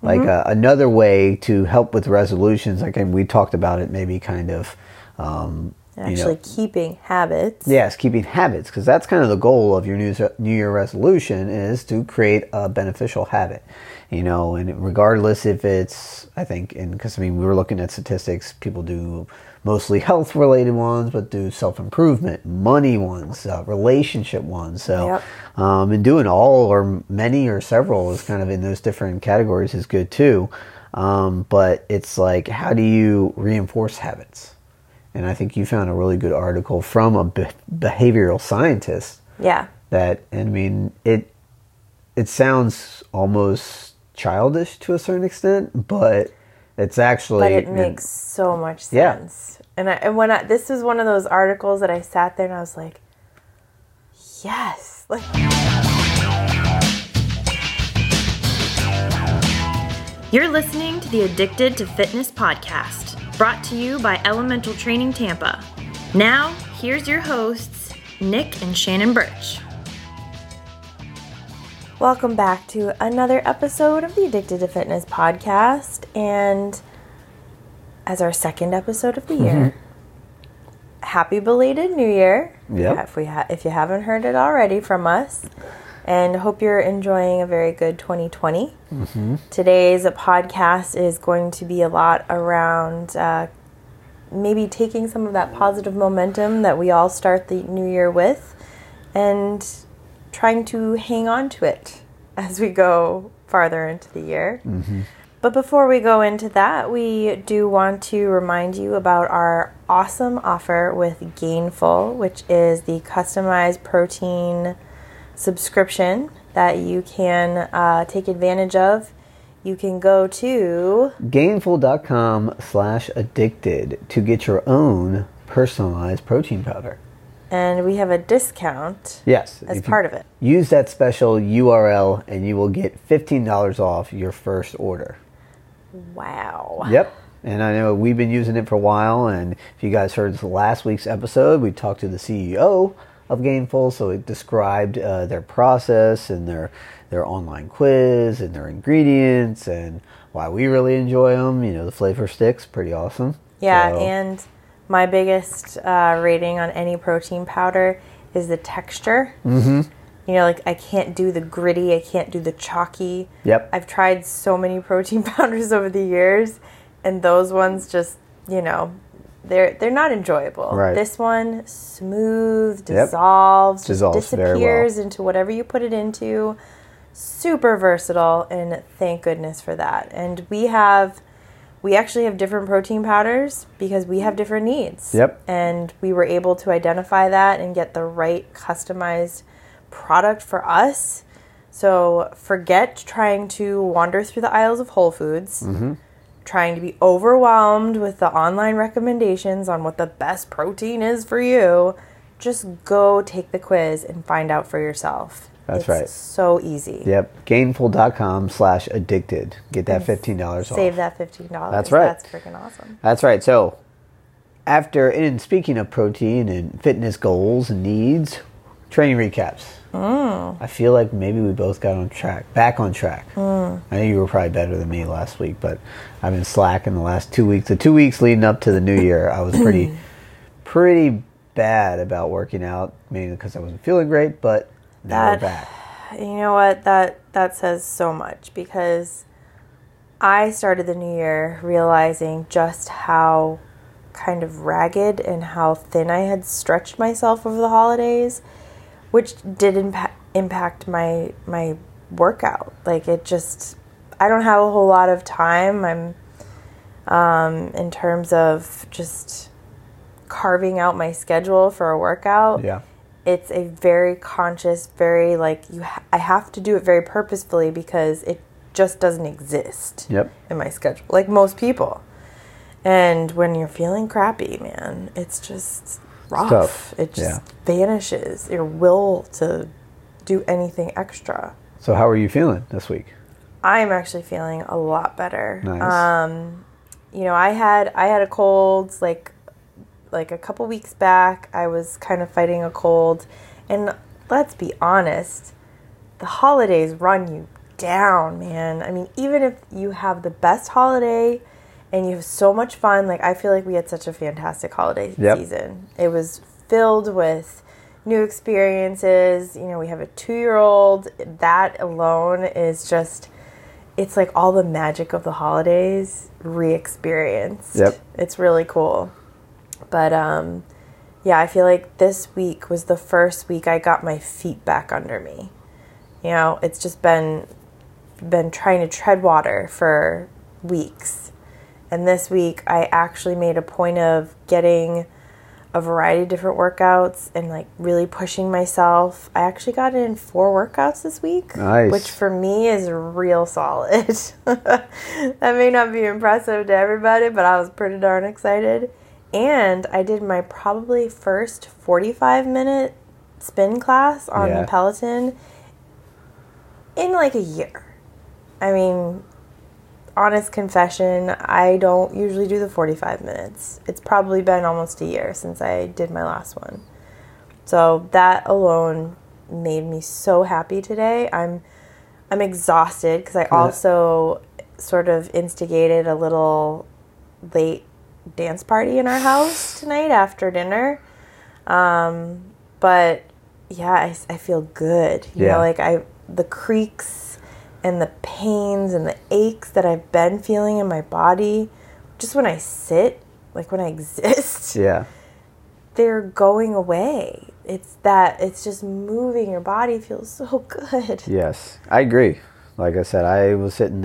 Like another way to help with resolutions, like we talked about it, maybe kind of actually keeping habits. Yes, keeping habits, because that's kind of the goal of your New Year resolution, is to create a beneficial habit. And regardless if it's, I think, because we were looking at statistics, people do mostly health-related ones, but do self-improvement, money ones, relationship ones. So, and doing all or many or several is kind of in those different categories is good too. But it's like, how do you reinforce habits? And I think you found a really good article from a behavioral scientist. Yeah. It sounds almost childish to a certain extent, but it's actually... But it makes so much sense. Yeah. This was one of those articles that I sat there and I was like, yes. You're listening to the Addicted to Fitness podcast, brought to you by Elemental Training Tampa. Now, here's your hosts, Nick and Shannon Birch. Welcome back to another episode of the Addicted to Fitness podcast, and as our second episode of the year, happy belated New Year. Yep. If you haven't heard it already from us, and hope you're enjoying a very good 2020. Today's podcast is going to be a lot around maybe taking some of that positive momentum that we all start the new year with and trying to hang on to it as we go farther into the year. But before we go into that, we do want to remind you about our awesome offer with Gainful, which is the customized protein subscription that you can take advantage of. You can go to Gainful.com/addicted to get your own personalized protein powder. And we have a discount as part of it. Use that special URL and you will get $15 off your first order. Wow. Yep. And I know we've been using it for a while, and if you guys heard last week's episode, we talked to the CEO of Gainful, so it described their process and their online quiz and their ingredients and why we really enjoy them. The flavor sticks, pretty awesome. Yeah, and my biggest rating on any protein powder is the texture. I can't do the gritty, I can't do the chalky. Yep. I've tried so many protein powders over the years, and those ones just, they're not enjoyable. Right. This one, smooth, dissolves disappears into whatever you put it into. Super versatile, and thank goodness for that. And we actually have different protein powders because we have different needs. Yep. And we were able to identify that and get the right customized product for us. So forget trying to wander through the aisles of Whole Foods, trying to be overwhelmed with the online recommendations on what the best protein is for you. Just go take the quiz and find out for yourself. That's right. It's so easy. Yep. Gainful.com/addicted. Get that $15 off. Save that $15. That's right. That's freaking awesome. That's right. So, speaking of protein and fitness goals and needs, training recaps. I feel like maybe we both got back on track. I know you were probably better than me last week, but I've been slacking the last 2 weeks. The 2 weeks leading up to the new year, I was pretty bad about working out, mainly because I wasn't feeling great, but now we're back. You know what? That says so much, because I started the new year realizing just how kind of ragged and how thin I had stretched myself over the holidays, which did impact my workout. Like, I don't have a whole lot of time. I'm in terms of just carving out my schedule for a workout. Yeah. It's a very conscious, very I have to do it very purposefully because it just doesn't exist in my schedule, like most people. And when you're feeling crappy, man, it's just rough. Tough. It just vanishes, your will to do anything extra. So how are you feeling this week? I'm actually feeling a lot better. Nice. I had a cold like a couple weeks back. I was kind of fighting a cold, and let's be honest, the holidays run you down, man. I mean, even if you have the best holiday and you have so much fun, like I feel like we had such a fantastic holiday season. It was filled with new experiences. You know, we have a 2-year-old. That alone is just, it's like all the magic of the holidays re-experienced. Yep. It's really cool. But yeah, I feel like this week was the first week I got my feet back under me. You know, it's just been trying to tread water for weeks. And this week I actually made a point of getting a variety of different workouts and like really pushing myself. I actually got in 4 workouts this week. Nice. Which for me is real solid. That may not be impressive to everybody, but I was pretty darn excited. And I did my probably first 45-minute spin class on the Peloton in like a year. I mean, honest confession, I don't usually do the 45 minutes. It's probably been almost a year since I did my last one. So that alone made me so happy today. I'm exhausted because I also sort of instigated a little late dance party in our house tonight after dinner. But yeah, I feel good. You know, like the creaks and the pains and the aches that I've been feeling in my body, just when I sit, like when I exist, they're going away. It's just moving your body feels so good. Yes, I agree. Like I said, I was hitting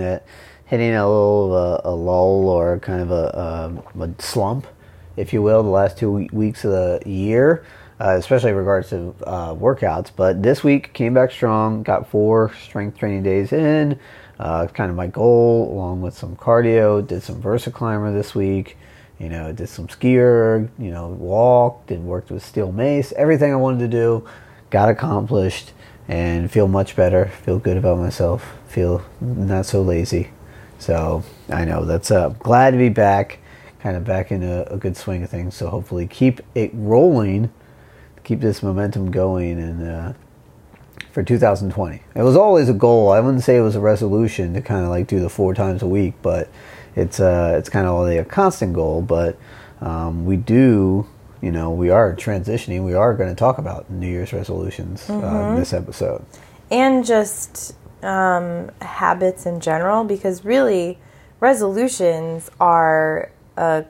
a little a lull or kind of a slump, if you will, the last 2 weeks of the year. Especially in regards to workouts. But this week came back strong, got 4 strength training days in, kind of my goal, along with some cardio. Did some VersaClimber this week, did some skier, walked and worked with steel mace. Everything I wanted to do got accomplished and feel much better, feel good about myself, feel not so lazy. So I know that's glad to be back, kind of back in a good swing of things. So hopefully keep it rolling, keep this momentum going, and for 2020. It was always a goal. I wouldn't say it was a resolution to kind of like do the 4 times a week, but it's kind of a constant goal. But we do, we are transitioning. We are going to talk about New Year's resolutions in this episode, and just habits in general, because really resolutions are a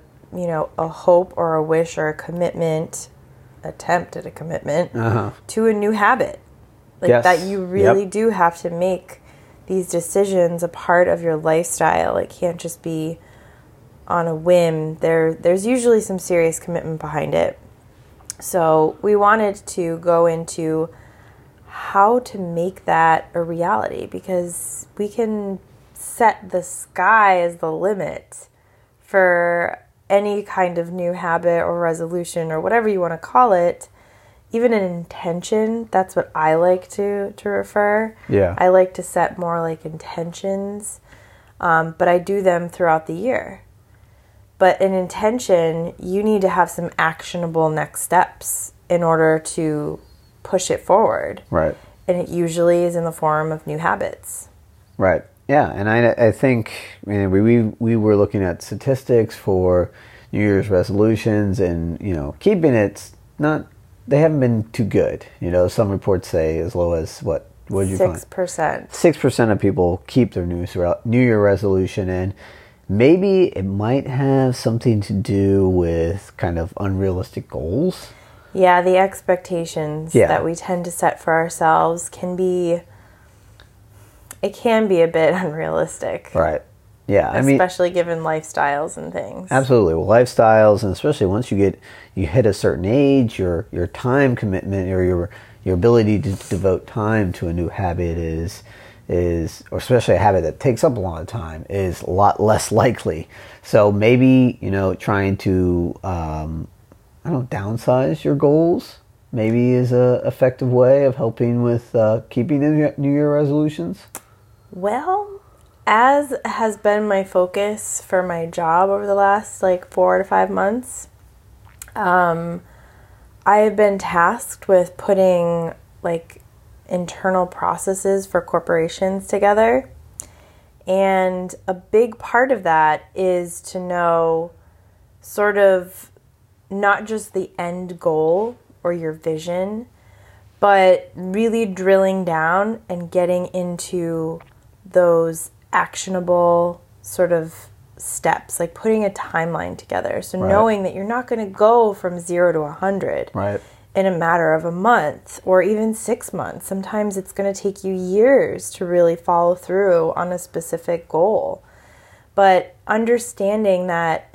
hope or a wish or a commitment. Attempt at a commitment to a new habit, that you really do have to make these decisions a part of your lifestyle. It can't just be on a whim. There's usually some serious commitment behind it. So we wanted to go into how to make that a reality, because we can set the sky as the limit for any kind of new habit or resolution or whatever you want to call it. Even an intention, that's what I like to refer. Yeah. I like to set more like intentions, but I do them throughout the year. But an intention, you need to have some actionable next steps in order to push it forward. Right. And it usually is in the form of new habits. Right. Yeah, and I think we were looking at statistics for New Year's resolutions, and keeping it they haven't been too good. Some reports say as low as what did you find? 6%. 6% of people keep their New Year resolution, and maybe it might have something to do with kind of unrealistic goals. Yeah, the expectations that we tend to set for ourselves can be a bit unrealistic. Right. Yeah. Especially given lifestyles and things. Absolutely. Well, lifestyles, and especially once you hit a certain age, your time commitment or your ability to devote time to a new habit is, or especially a habit that takes up a lot of time, is a lot less likely. So maybe, trying to, downsize your goals maybe is a effective way of helping with keeping the New Year resolutions. Well, as has been my focus for my job over the last 4 to 5 months, I have been tasked with putting internal processes for corporations together. And a big part of that is to know sort of not just the end goal or your vision, but really drilling down and getting into those actionable sort of steps, like putting a timeline together. So knowing that you're not going to go from 0 to 100 in a matter of a month or even 6 months. Sometimes it's going to take you years to really follow through on a specific goal. But understanding that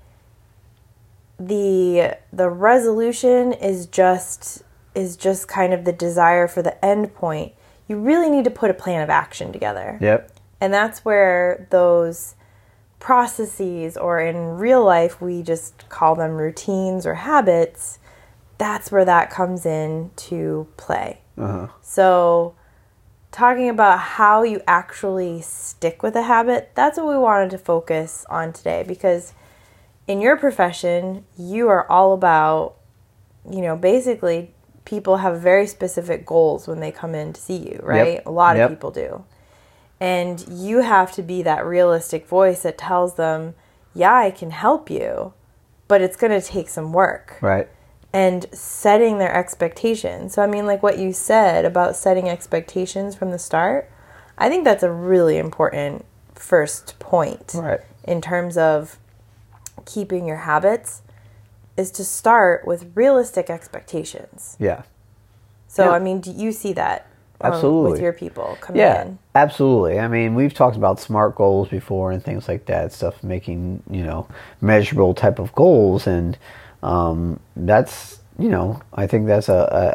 the resolution is just kind of the desire for the end point. You really need to put a plan of action together. Yep. And that's where those processes, or in real life we just call them routines or habits, that's where that comes in to play. So talking about how you actually stick with a habit, that's what we wanted to focus on today, because in your profession, you are all about, basically people have very specific goals when they come in to see you, right? Yep. A lot of people do. And you have to be that realistic voice that tells them, yeah, I can help you, but it's going to take some work. Right. And setting their expectations. So, I mean, like what you said about setting expectations from the start, I think that's a really important first point in terms of keeping your habits, is to start with realistic expectations. Yeah. So, I mean, do you see that? Absolutely. With your people coming in? Absolutely. I mean, we've talked about SMART goals before and things like that, stuff making, measurable type of goals. And that's, I think that's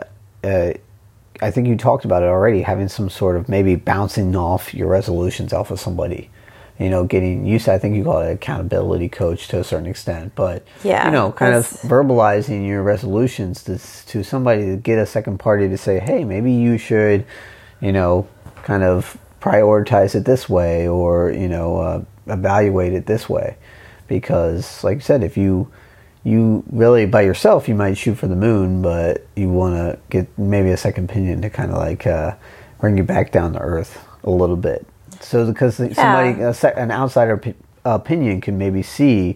I think you talked about it already, having some sort of maybe bouncing off your resolutions off of somebody. Getting used to, I think you call it an accountability coach to a certain extent, but, kind of verbalizing your resolutions to somebody, to get a second party to say, hey, maybe you should, kind of prioritize it this way, or, evaluate it this way. Because, like you said, if you really, by yourself, you might shoot for the moon, but you want to get maybe a second opinion to kind of like bring you back down to earth a little bit. So because somebody, an outsider opinion can maybe see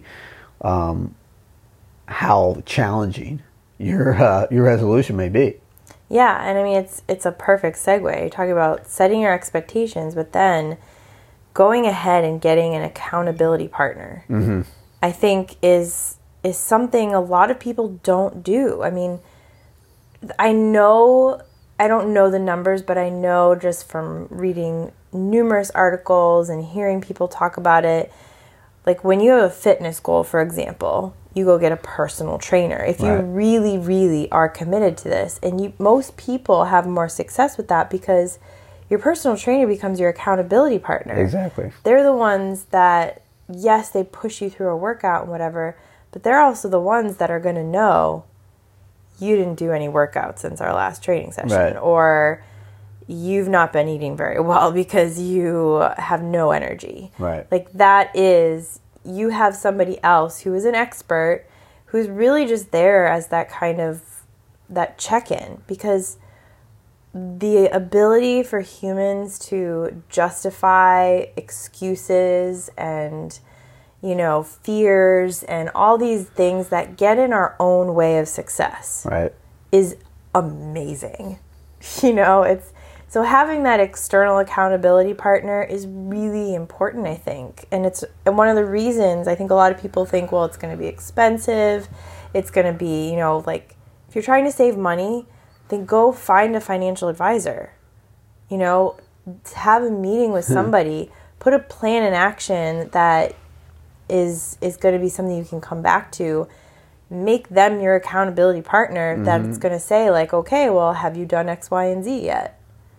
how challenging your resolution may be. Yeah, and I mean, it's a perfect segue. You're talking about setting your expectations, but then going ahead and getting an accountability partner, I think is something a lot of people don't do. I mean, I don't know the numbers, but I know just from reading numerous articles and hearing people talk about it, like when you have a fitness goal, for example, you go get a personal trainer. If you really, really are committed to this, and most people have more success with that because your personal trainer becomes your accountability partner. Exactly. They're the ones that, yes, they push you through a workout and whatever, but they're also the ones that are going to know you didn't do any workouts since our last training session, or you've not been eating very well because you have no energy. Like that is, you have somebody else who is an expert, who's really just there as that kind of, that check-in, because the ability for humans to justify excuses and, fears and all these things that get in our own way of success is amazing. So having that external accountability partner is really important, I think. And it's one of the reasons I think a lot of people think, well, it's going to be expensive. It's going to be, like if you're trying to save money, then go find a financial advisor. Have a meeting with somebody, put a plan in action that is going to be something you can come back to. Make them your accountability partner that's going to say, like, okay, well, have you done X, Y, and Z yet?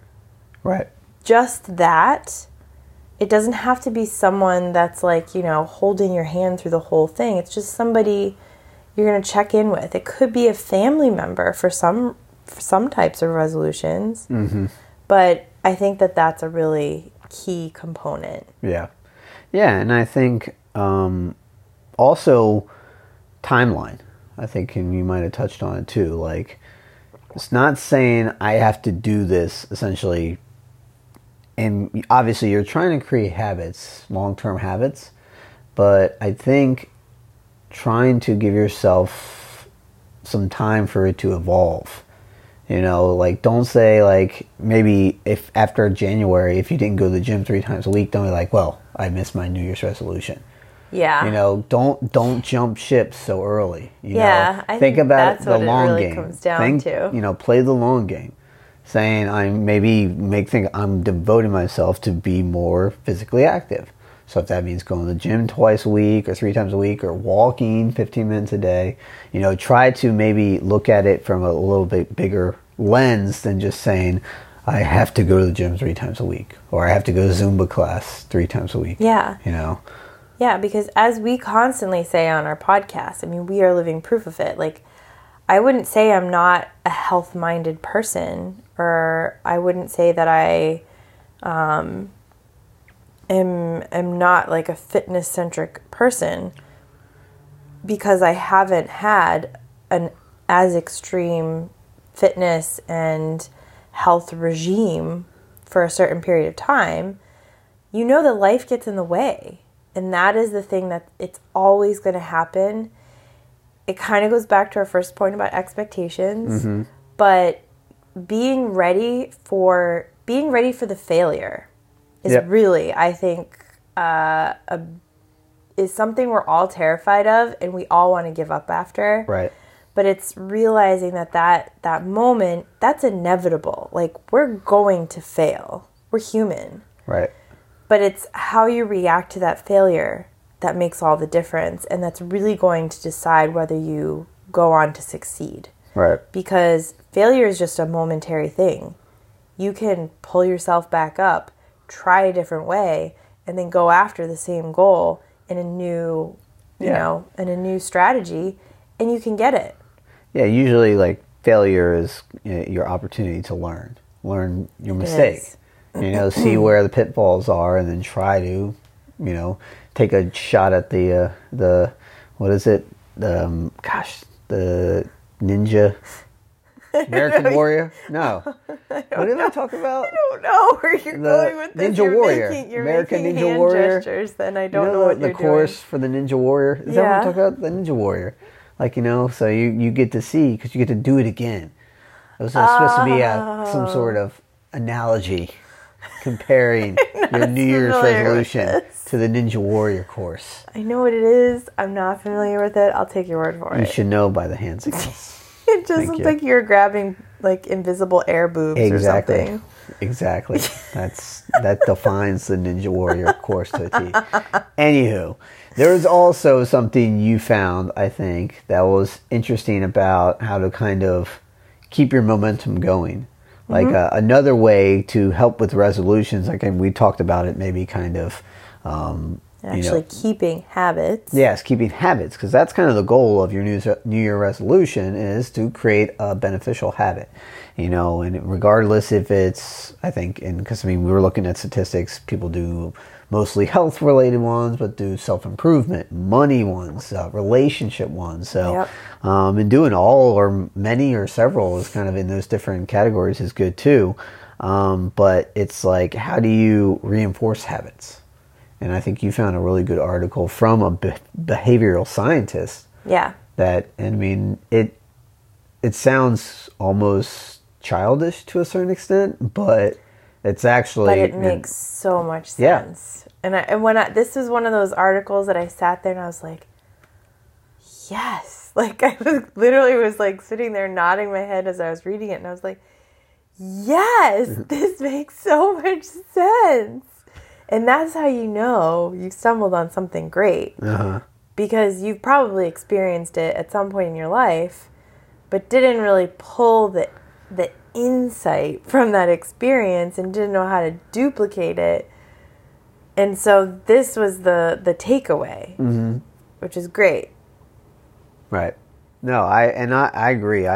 Just that. It doesn't have to be someone that's like, holding your hand through the whole thing. It's just somebody you're going to check in with. It could be a family member for some types of resolutions. But I think that's a really key component. Yeah, and I think also timeline. I think, and you might have touched on it too, like It's not saying I have to do this essentially. And obviously you're trying to create habits, long-term habits, but I think trying to give yourself some time for it to evolve. You know, like, don't say, like, maybe if after January, if you didn't go to the gym 3 times a week, don't be like, well, I missed my New Year's resolution. Yeah. You know, don't jump ship so early. You know? I think about that's the what long it really game. comes down to. You know, play the long game. Saying I'm devoting myself to be more physically active. So if that means going to the gym twice a week or 3 times a week or walking 15 minutes a day, you know, try to maybe look at it from a little bit bigger lens than just saying, I have to go to the gym 3 times a week or I have to go to Zumba class 3 times a week. Yeah. You know? Yeah, because as we constantly say on our podcast, I mean, we are living proof of it. Like, I wouldn't say I'm not a health-minded person, or I wouldn't say that I am not like a fitness-centric person, because I haven't had an as extreme fitness and health regime for a certain period of time. You know that life gets in the way, and that is the thing, that it's always going to happen. It kind of goes back to our first point about expectations, but being ready for the failure is really, I think, is something we're all terrified of and we all want to give up after. Right. But it's realizing that moment, that's inevitable. Like, we're going to fail. We're human. Right. But it's how you react to that failure that makes all the difference. And that's really going to decide whether you go on to succeed. Right. Because failure is just a momentary thing. You can pull yourself back up, try a different way, and then go after the same goal in a new, in a new strategy, and you can get it. Yeah, usually, like, failure is your opportunity to learn your mistake. You know, see where the pitfalls are, and then try to, you know, take a shot at the what is it? The ninja. American Warrior? No. What did I talk about? I don't know where you're going with this. Ninja Warrior. You're American making Ninja hand Warrior. gestures, then I don't know what the you're course doing. for the Ninja Warrior? Is that what I'm talking about? The Ninja Warrior. Like, you know, so you get to see, because you get to do it again. It was supposed to be some sort of analogy comparing your New Year's resolution to the Ninja Warrior course. I know what it is. I'm not familiar with it. I'll take your word for it. You should know by the hand signals. It just looks like you're grabbing, like, invisible air boobs or something. Exactly. That defines the Ninja Warrior course to a T. Anywho, there was also something you found, I think, that was interesting about how to kind of keep your momentum going. Like another way to help with resolutions, like we talked about it, maybe kind of... keeping habits. Yes, keeping habits, because that's kind of the goal of your New Year resolution, is to create a beneficial habit. You know, and regardless if it's, I think, because we were looking at statistics, people do mostly health-related ones, but do self-improvement, money ones, relationship ones. So, and doing all or many or several is kind of in those different categories is good too. But it's like, how do you reinforce habits? And I think you found a really good article from a behavioral scientist. Yeah. That, I mean, it sounds almost childish to a certain extent, but it's actually... But it makes so much sense. Yeah. This was one of those articles that I sat there and I was like, yes. Like, I literally was like sitting there nodding my head as I was reading it, and I was like, yes, this makes so much sense. And that's how you know you stumbled on something great. Because you've probably experienced it at some point in your life, but didn't really pull the insight from that experience and didn't know how to duplicate it. And so this was the takeaway, which is great. Right. No, I agree.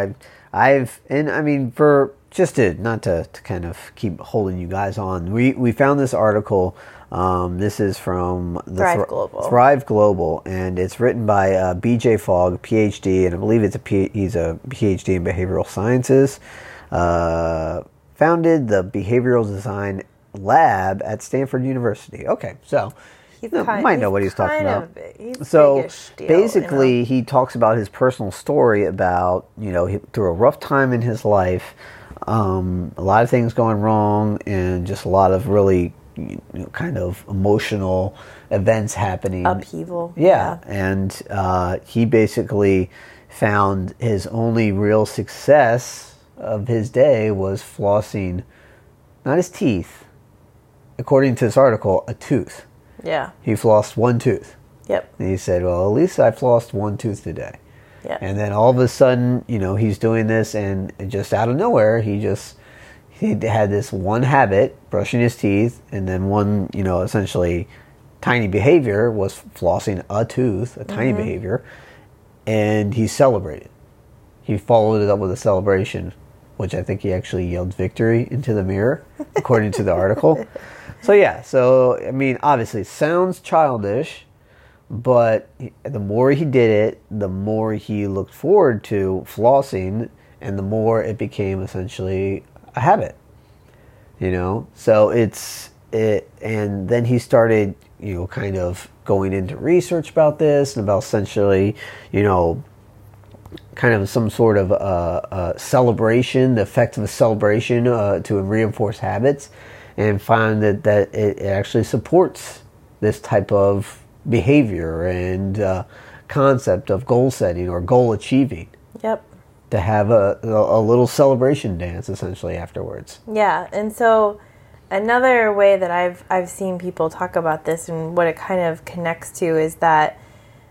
For just not to kind of keep holding you guys on, we found this article This is from the Thrive Global. Thrive Global, and it's written by B.J. Fogg, PhD, and I believe he's a PhD in behavioral sciences. Founded the Behavioral Design Lab at Stanford University. Okay, so you might know what he's talking about. So basically, he talks about his personal story about, through a rough time in his life, a lot of things going wrong, and just a lot of really kind of emotional events happening. Upheaval. Yeah. And he basically found his only real success of his day was flossing, not his teeth, according to this article, a tooth. Yeah. He flossed one tooth. Yep. And he said, well, at least I flossed one tooth today. Yep. And then all of a sudden, he's doing this, and just out of nowhere, he had this one habit, brushing his teeth, and then one, essentially tiny behavior was flossing a tooth, a tiny behavior, and he celebrated. He followed it up with a celebration, which I think he actually yelled victory into the mirror, according to the article. So obviously it sounds childish, but the more he did it, the more he looked forward to flossing, and the more it became essentially a habit, so and then he started, kind of going into research about this and about essentially, kind of some sort of celebration, the effect of a celebration to reinforce habits, and find that it actually supports this type of behavior and concept of goal setting or goal achieving. Yep. To have a little celebration dance essentially afterwards. Yeah, and so another way that I've seen people talk about this and what it kind of connects to is that,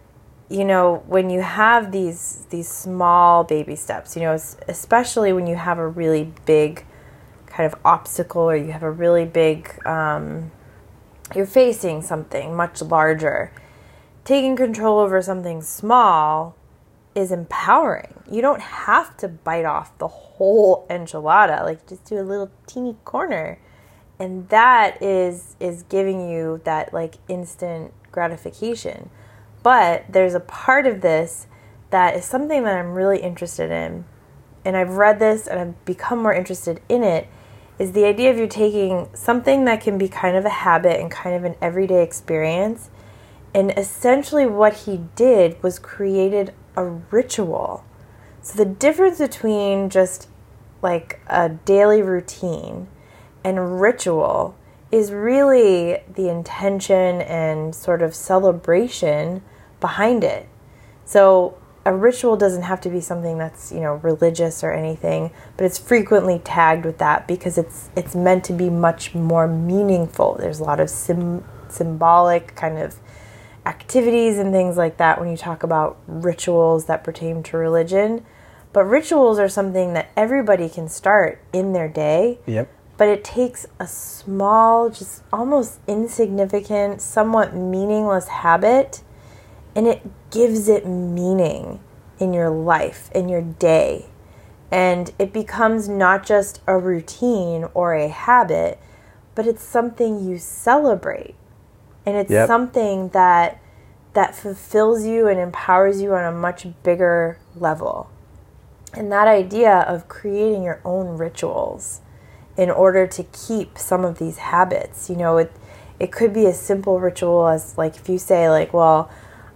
when you have these small baby steps, especially when you have a really big kind of obstacle, or you have a really big, you're facing something much larger, taking control over something small is empowering. You don't have to bite off the whole enchilada, just do a little teeny corner. And that is giving you that instant gratification. But there's a part of this that is something that I'm really interested in. And I've read this and I've become more interested in it, is the idea of you taking something that can be kind of a habit and kind of an everyday experience. And essentially what he did was created a ritual. So the difference between just a daily routine and ritual is really the intention and sort of celebration behind it. So a ritual doesn't have to be something that's, religious or anything, but it's frequently tagged with that because it's meant to be much more meaningful. There's a lot of symbolic kind of activities and things like that when you talk about rituals that pertain to religion. But rituals are something that everybody can start in their day. Yep. But it takes a small, just almost insignificant, somewhat meaningless habit, and it gives it meaning in your life, in your day. And it becomes not just a routine or a habit, but it's something you celebrate. And it's something that fulfills you and empowers you on a much bigger level. And that idea of creating your own rituals in order to keep some of these habits, it could be a simple ritual as if you say well,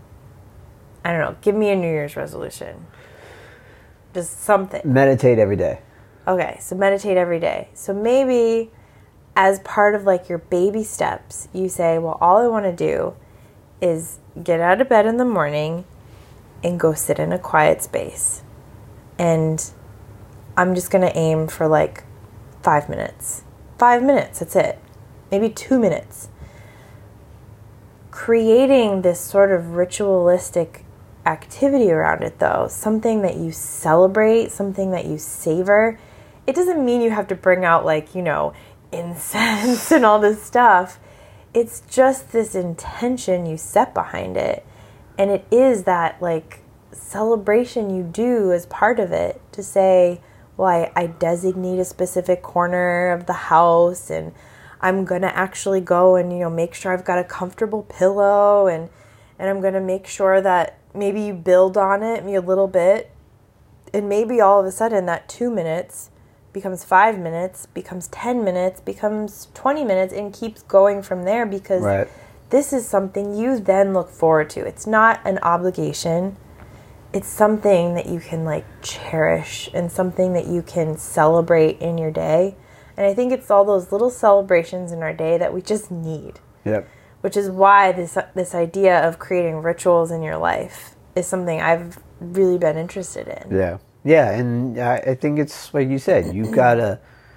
I don't know, give me a New Year's resolution. Just something. Meditate every day. Okay, so meditate every day. So maybe as part of your baby steps, you say, well, all I want to do is get out of bed in the morning and go sit in a quiet space. And I'm just going to aim for 5 minutes. 5 minutes, that's it. Maybe 2 minutes. Creating this sort of ritualistic activity around it, though, something that you celebrate, something that you savor. It doesn't mean you have to bring out incense and all this stuff. It's just this intention you set behind it. And it is that celebration you do as part of it to say, well, I designate a specific corner of the house and I'm going to actually go and, make sure I've got a comfortable pillow, and I'm going to make sure that maybe you build on it a little bit, and maybe all of a sudden that 2 minutes becomes 5 minutes, becomes 10 minutes, becomes 20 minutes, and keeps going from there, because this is something you then look forward to. It's not an obligation. It's something that you can cherish, and something that you can celebrate in your day. And I think it's all those little celebrations in our day that we just need. Yep. Which is why this idea of creating rituals in your life is something I've really been interested in. Yeah. Yeah, and I think it's like you said, you've got to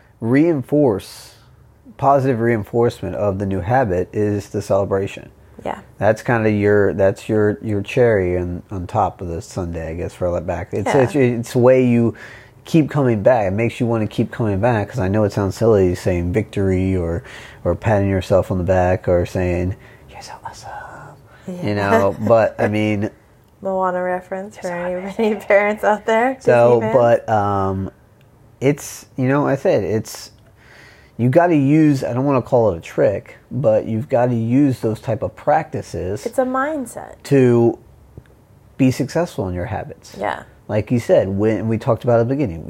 positive reinforcement of the new habit is the celebration. Yeah. That's kind of your cherry on top of the sundae, I guess, for that back. It's the way you keep coming back. It makes you want to keep coming back, because I know it sounds silly saying victory or patting yourself on the back or saying, you're so awesome, but I mean... Moana reference for any parents out there. So, but it's, I said, it's, you got to use, I don't want to call it a trick, but you've got to use those type of practices. It's a mindset. To be successful in your habits. Yeah. Like you said, when we talked about at the beginning,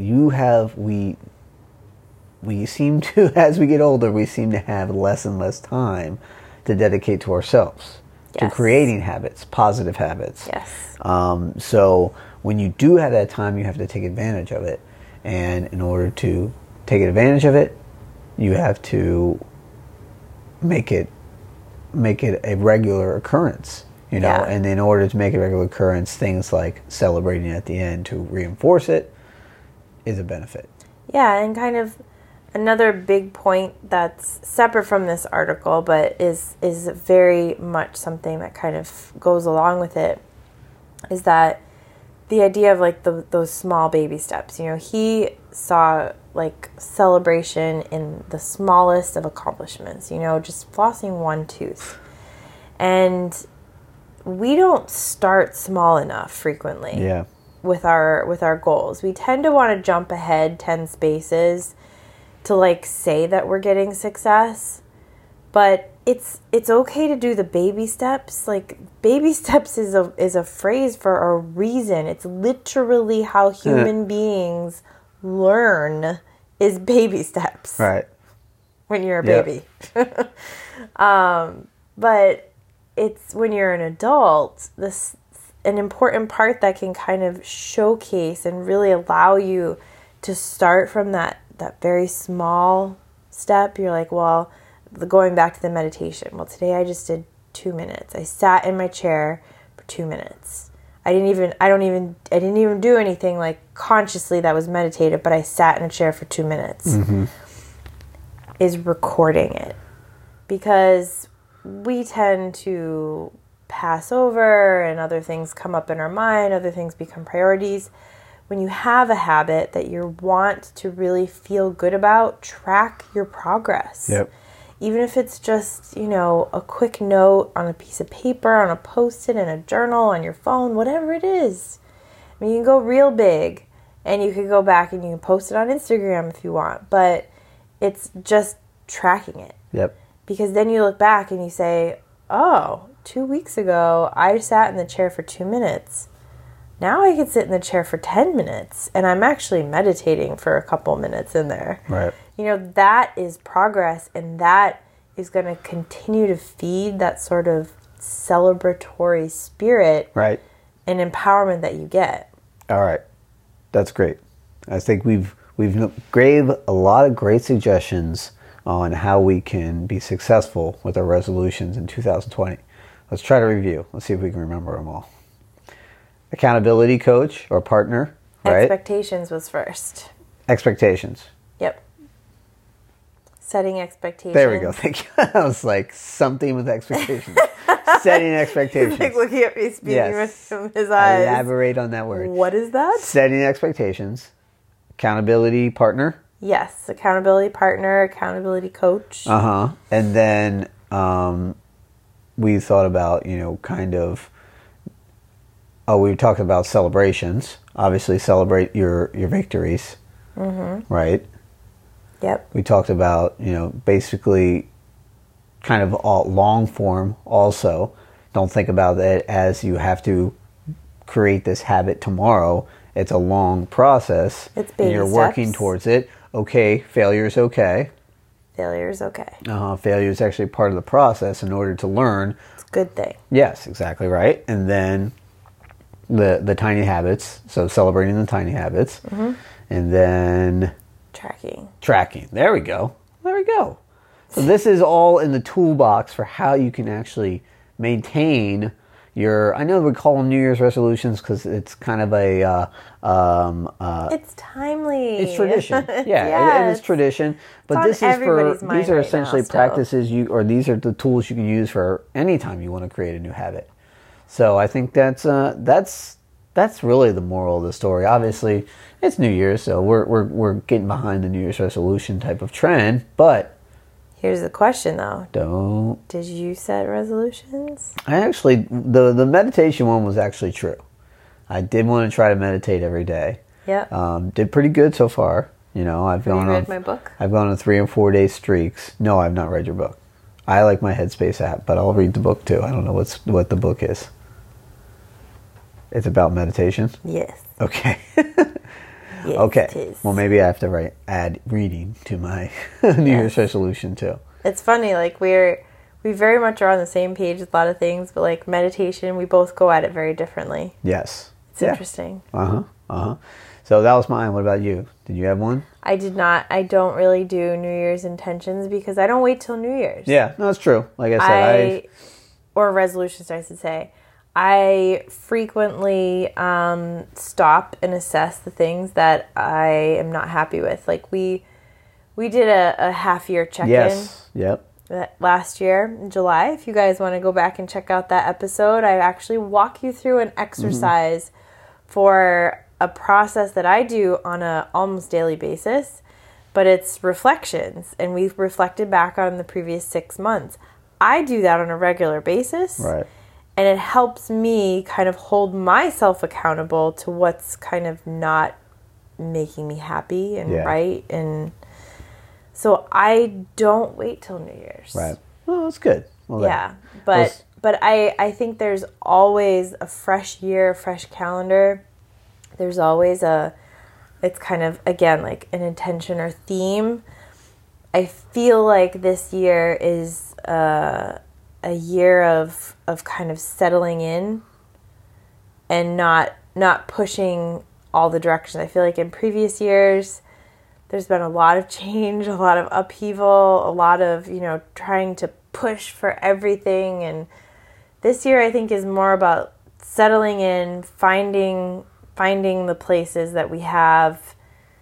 we seem to, as we get older, we seem to have less and less time to dedicate to ourselves. Yes. To creating habits, positive habits. Yes. So when you do have that time, you have to take advantage of it. And in order to take advantage of it, you have to make it a regular occurrence. And in order to make it a regular occurrence, things like celebrating at the end to reinforce it is a benefit. Yeah, and kind of another big point that's separate from this article, but is very much something that kind of goes along with it, is that the idea of those small baby steps. He saw celebration in the smallest of accomplishments, just flossing one tooth. And we don't start small enough frequently with our goals. We tend to want to jump ahead 10 spaces to say that we're getting success, but it's okay to do the baby steps. Baby steps is a phrase for a reason. It's literally how human beings learn, is baby steps. Right. When you're a baby. But it's when you're an adult, an important part that can kind of showcase and really allow you to start from that very small step. You're like, well, going back to the meditation. Well, today I just did 2 minutes. I sat in my chair for 2 minutes. I didn't even do anything consciously that was meditative, but I sat in a chair for 2 minutes. Mm-hmm. Is recording it, because we tend to pass over and other things come up in our mind, other things become priorities. When you have a habit that you want to really feel good about, track your progress. Yep. Even if it's just, a quick note on a piece of paper, on a Post-it, in a journal, on your phone, whatever it is. I mean, you can go real big, and you can go back and you can post it on Instagram if you want, but it's just tracking it. Yep. Because then you look back and you say, oh, 2 weeks ago, I sat in the chair for 2 minutes. Now I can sit in the chair for 10 minutes, and I'm actually meditating for a couple minutes in there. Right. That is progress, and that is going to continue to feed that sort of celebratory spirit, right, and empowerment that you get. All right. That's great. I think we've gave a lot of great suggestions on how we can be successful with our resolutions in 2020. Let's try to review. Let's see if we can remember them all. Accountability coach or partner, right? Expectations was first. Expectations. Yep. Setting expectations. There we go. Thank you. I was like, something with expectations. Setting expectations. He's looking at me, speaking with his eyes. Elaborate on that word. What is that? Setting expectations. Accountability partner. Yes. Accountability partner, accountability coach. Uh-huh. And then we thought about, we talked about celebrations. Obviously, celebrate your victories, mm-hmm. right? Yep. We talked about, basically kind of all long form also. Don't think about it as you have to create this habit tomorrow. It's a long process. It's baby and you're steps. working towards it. Okay, failure is okay. Failure is okay. Failure is actually part of the process in order to learn. It's a good thing. Yes, exactly right. And then the tiny habits. So celebrating the tiny habits. Mm-hmm. And then tracking. There we go. So this is all in the toolbox for how you can actually maintain I know we call them New Year's resolutions because it's kind of it's timely. It's tradition. Yeah, it is tradition. But these are essentially practices these are the tools you can use for any time you want to create a new habit. So I think that's really the moral of the story. Obviously, it's New Year's, so we're getting behind the New Year's resolution type of trend, but here's the question, though. Did you set resolutions? I actually, the meditation one was actually true. I did want to try to meditate every day. Yeah. Did pretty good so far. Have you read my book? I've gone on 3 and 4 day streaks. No, I've not read your book. I like my Headspace app, but I'll read the book too. I don't know what the book is. It's about meditation? Yes. Okay. Yes, okay. It is. Well, maybe I have to add reading to my New Year's resolution too. It's funny, like we very much are on the same page with a lot of things, but like meditation, we both go at it very differently. Yes. It's interesting. So that was mine. What about you? Did you have one? I did not. I don't really do New Year's intentions because I don't wait till New Year's. Yeah, no, that's true. Like I said, or resolutions, I should say. I frequently stop and assess the things that I am not happy with. Like we did a half-year check-in. Yes. Yep. Last year in July. If you guys want to go back and check out that episode, I actually walk you through an exercise for a process that I do on a almost daily basis, but it's reflections, and we've reflected back on the previous 6 months. I do that on a regular basis. Right. And it helps me kind of hold myself accountable to what's kind of not making me happy and right. And so I don't wait till New Year's. Right. Well, that's good. Well, but I think there's always a fresh year, a fresh calendar. There's always it's kind of, again, like an intention or theme. I feel like this year is a year of kind of settling in and not pushing all the directions. I feel like in previous years there's been a lot of change, a lot of upheaval, a lot of, trying to push for everything, and this year I think is more about settling in, finding the places that we have,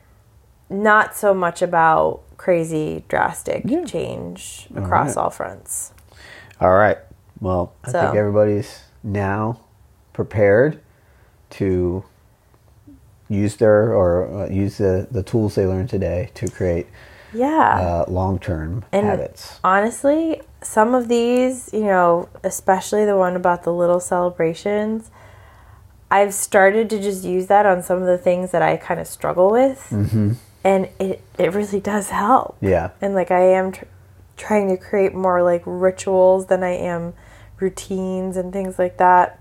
not so much about crazy drastic change across all fronts. All right. Well, I think everybody's now prepared to use the tools they learned today to create long-term habits. Honestly, some of these, especially the one about the little celebrations, I've started to just use that on some of the things that I kind of struggle with. Mm-hmm. And it really does help. Yeah. And like I am trying to create more like rituals than I am routines and things like that.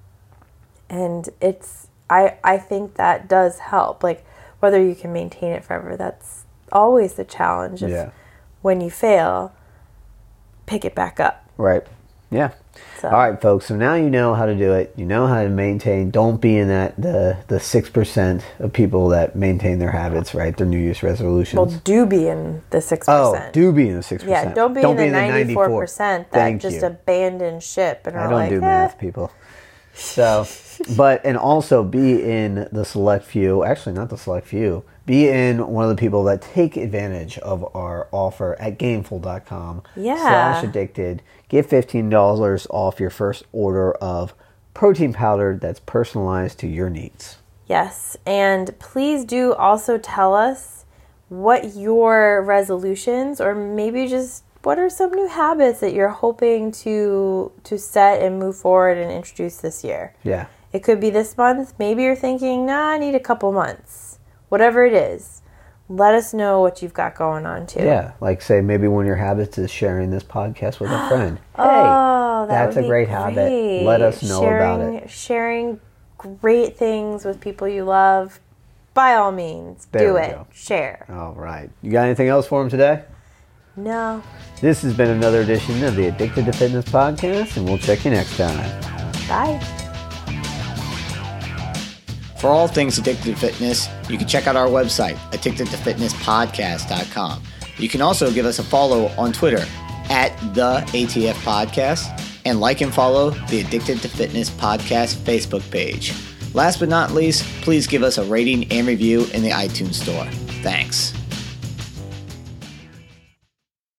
And I think that does help. Like whether you can maintain it forever, that's always the challenge. When you fail, pick it back up. Right. Yeah. So. All right, folks. So now you know how to do it. You know how to maintain. Don't be in the 6% of people that maintain their habits, right? Their New Year's resolutions. Well, do be in the 6%. Oh, do be in the 6%. Yeah, don't be in the 94% that just abandon ship and are like, I don't do math, people. So, and also be in the select few. Actually, not the select few. Be in one of the people that take advantage of our offer at Gameful.com/addicted. Get $15 off your first order of protein powder that's personalized to your needs. Yes, and please do also tell us what your resolutions, or maybe just what are some new habits that you're hoping to set and move forward and introduce this year. Yeah. It could be this month. Maybe you're thinking, I need a couple months. Whatever it is, let us know what you've got going on too. Yeah, like say maybe one of your habits is sharing this podcast with a friend. Hey, That's a great habit. Let us know about it. Sharing great things with people you love. By all means, do it. Go. Share. All right. You got anything else for them today? No. This has been another edition of the Addicted to Fitness podcast, and we'll check you next time. Bye. For all things Addicted to Fitness, you can check out our website, addictedtofitnesspodcast.com. You can also give us a follow on Twitter @the ATF Podcast, and like and follow the Addicted to Fitness Podcast Facebook page. Last but not least, please give us a rating and review in the iTunes store. Thanks.